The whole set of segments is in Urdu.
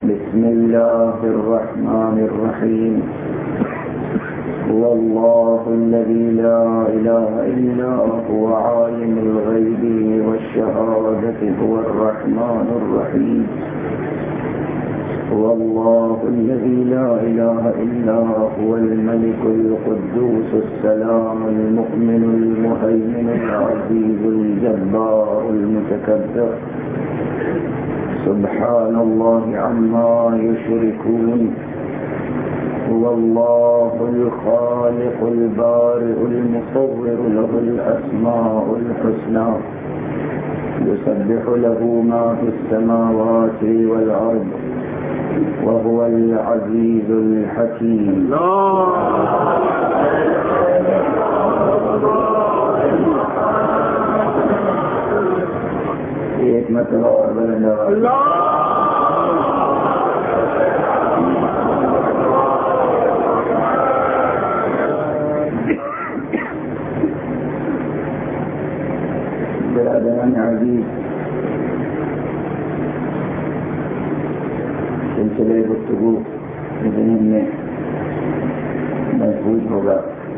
بسم الله الرحمن الرحيم. هو الله الذي لا إله إلا هو عالم الغيب والشهادة هو الرحمن الرحيم. هو الله الذي لا إله إلا هو الملك القدوس السلام المؤمن المهيمن العزيز الجبار المتكبر. سبحان الله عما يشركون. هو الله الخالق البارئ المصور له الأسماء الحسنى يسبح له ما في السماوات والأرض وهو العزيز الحكيم. ایک مرتبہ اور بلند آواز برادران عزیز، سلسلے گفتگو ذہن میں محفوظ ہوگا.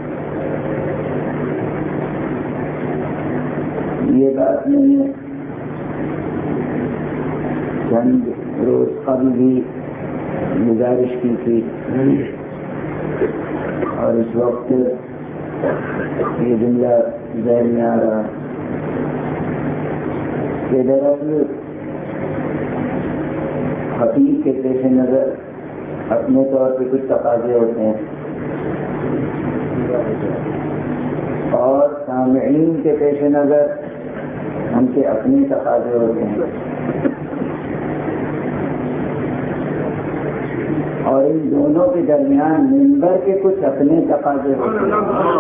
یہ بات نہیں ہے، چند روز قبل بھی گزارش کی تھی اور اس وقت یہ جملہ ذہن میں آ رہا کہ دراصل خطیب کے پیش نظر اپنے طور پہ کچھ تقاضے ہوتے ہیں اور سامعین کے پیش نظر ان کے اپنے تقاضے ہوتے ہیں، اور ان دونوں کے درمیان منبر کے کچھ اپنے تقاضے ہوتے ہیں.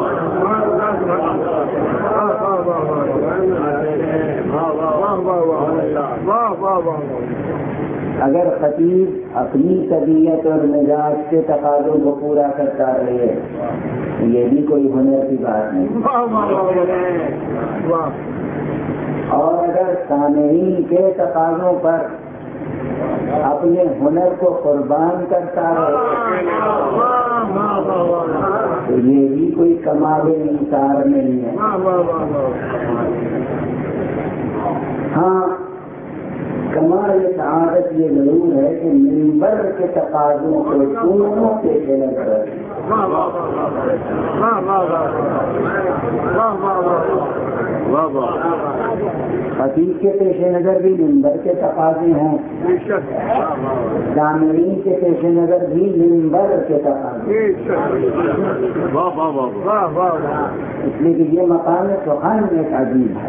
اگر خطیب اپنی طبیعت اور مزاج کے تقاضوں کو پورا کرتا رہے یہ بھی کوئی ہنر کی بات نہیں، اور اگر سامعین کے تقاضوں پر اپنے ہنر کو قربان کرتا رہے تو یہ بھی کوئی کمال انصار نہیں ہے. ہاں، کمال سعادت یہ ضرور ہے کہ منبر کے تقاضوں کو دونوں پیش نظر رکھیں. خطیب کے پیش نظر بھی منبر کے تقاضے ہیں، سامعین کے پیش نظر بھی منبر کے تقاضے، اس لیے کہ یہ مقام سبحان ایک عظیم ہے.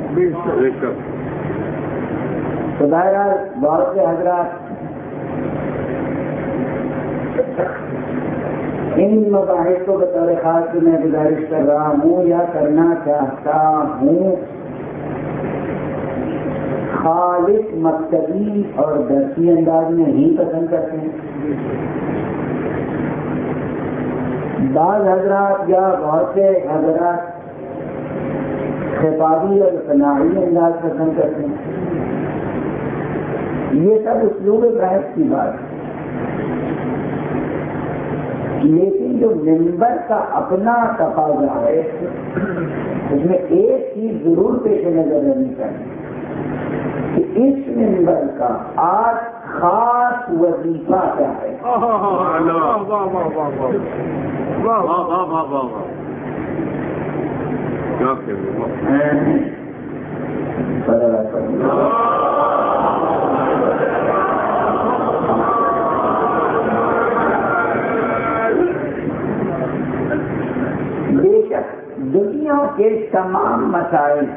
تو بہرحال بہت سے حضرات ان مباحث کو بطور خاص میں گزارش کر رہا ہوں یا کرنا چاہتا ہوں، خالص مکتبی اور درسی انداز میں ہی پسند کرتے ہیں. بعض حضرات یا بہت سے حضرات خطابی اور صناعی انداز پسند کرتے ہیں. یہ سب اسلوب بحث کی بات ہے، لیکن جو منبر کا اپنا تقاضا ہے اس میں ایک چیز ضرور پیش نظر رہنی چاہیے کہ اس منبر کا آج خاص وظیفہ کیا ہے. بے شک دنیا کے تمام مسائل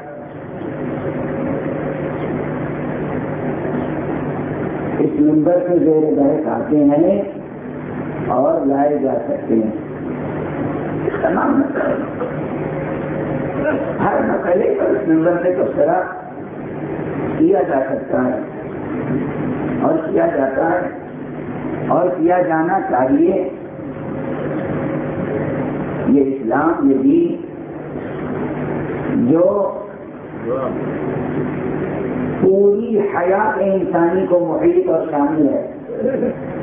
اس منبر کے زیر بحث آتے ہیں اور لائے جا سکتے ہیں. تمام مسائل، ہر مسئلے پر اس منبر سے تبصرہ کیا جا سکتا ہے اور کیا جاتا ہے اور کیا جانا چاہیے. یہ اسلام، یہ دین جو پوری حیات انسانی کو محیط اور شامل ہے،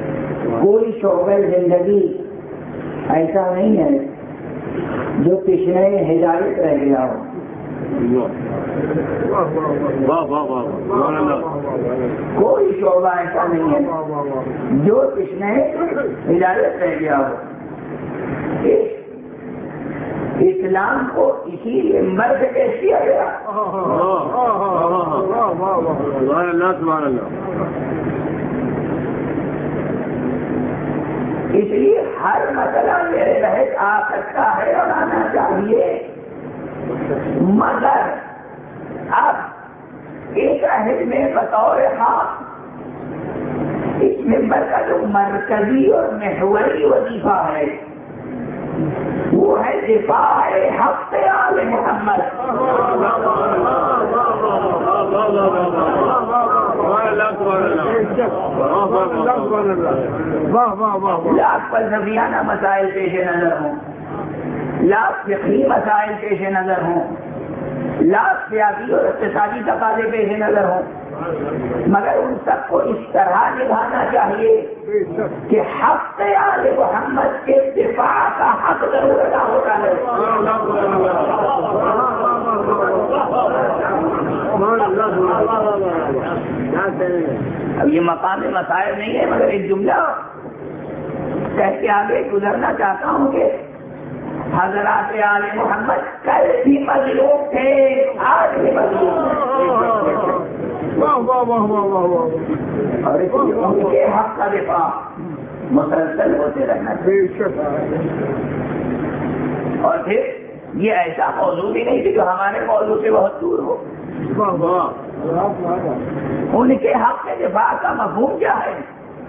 کوئی شعبہ زندگی ایسا نہیں ہے جو تشنہ ہدایت رہ گیا ہو. کوئی شعبہ ایسا نہیں ہے جو تشنہ ہدایت رہ گیا ہو. اسلام کو اسی ممبر سے پیش کیا گیا. اس لیے ہر مسئلہ میرے تحت آ سکتا ہے اور آنا چاہیے، مگر اب ایک عہد میں بطور خاص اس ممبر کا جو مرکزی اور محوری وظیفہ ہے وہ ہے دفاع حق آل محمد. لاکھ فلسفیانہ مسائل پیش نظر ہوں، لاکھ فقہی مسائل پیش نظر ہوں، لاکھ سیاسی اور اقتصادی تقاضے پیش نظر ہوں، مگر ان سب کو اس طرح نبھانا چاہیے کہ حق آل محمد کے دفاع کا حق ضرور ادا ہوتا ہے. اب یہ مقامی مسائل نہیں ہے، مگر ایک جملہ کہہ کے آگے گزرنا چاہتا ہوں کہ حضرات آل محمد کل بھی مظلوم تھے، آج بھی مظلوم ہیں، اور اس لیے ان کے حق کا دفاع مسلسل ہوتے رہنا چاہیے. اور پھر یہ ایسا موضوع بھی نہیں کہ جو ہمارے موضوع سے بہت دور ہو. ان کے حق کے دفاع کا مفہوم کیا ہے؟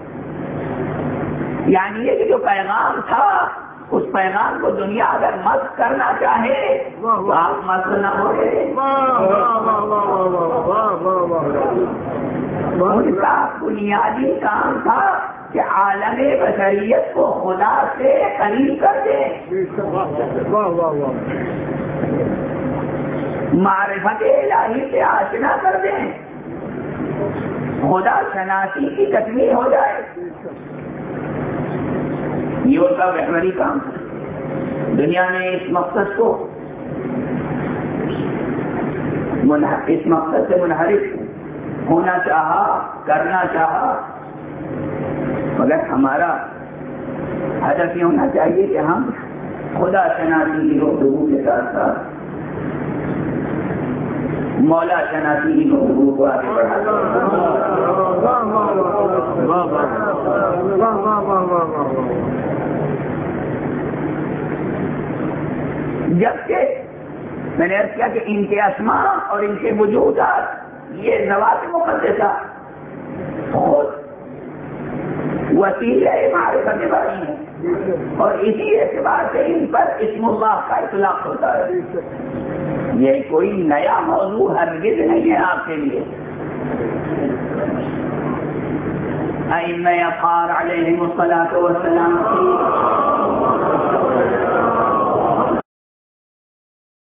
یعنی یہ کہ جو پیغام تھا اس پیغام کو دنیا اگر مست کرنا چاہے تو آپ مست نہ ہو گئے. ان کا بنیادی کام تھا کہ عالم بشریت کو خدا سے قریب کر دیں، معرفت الہی سے آشنا کر دیں، خدا شناسی کی تکمیل ہو جائے. یہ ان کا محوری کام ہے. دنیا نے اس مقصد کو اس مقصد سے منحرف ہونا چاہا، کرنا چاہا، مگر ہمارا ہدف یہ ہونا چاہیے کہ ہم خدا شناسی کی گفتگو کے ساتھ ساتھ مولا شناسی کی گفتگو کو آگے بڑھاتے جبکہ میں نے عرض کیا کہ ان کے اسماء اور ان کے وجودات یہ ذوات مقدسہ خود وسیلہ معرفت باری ہیں، اور اسی اعتبار سے ان پر اسم اللہ کا اطلاق ہوتا ہے. یہ کوئی نیا موضوع ہرگز نہیں ہے آپ کے لیے. ائمہ اطہار علیہم الصلاۃ والسلام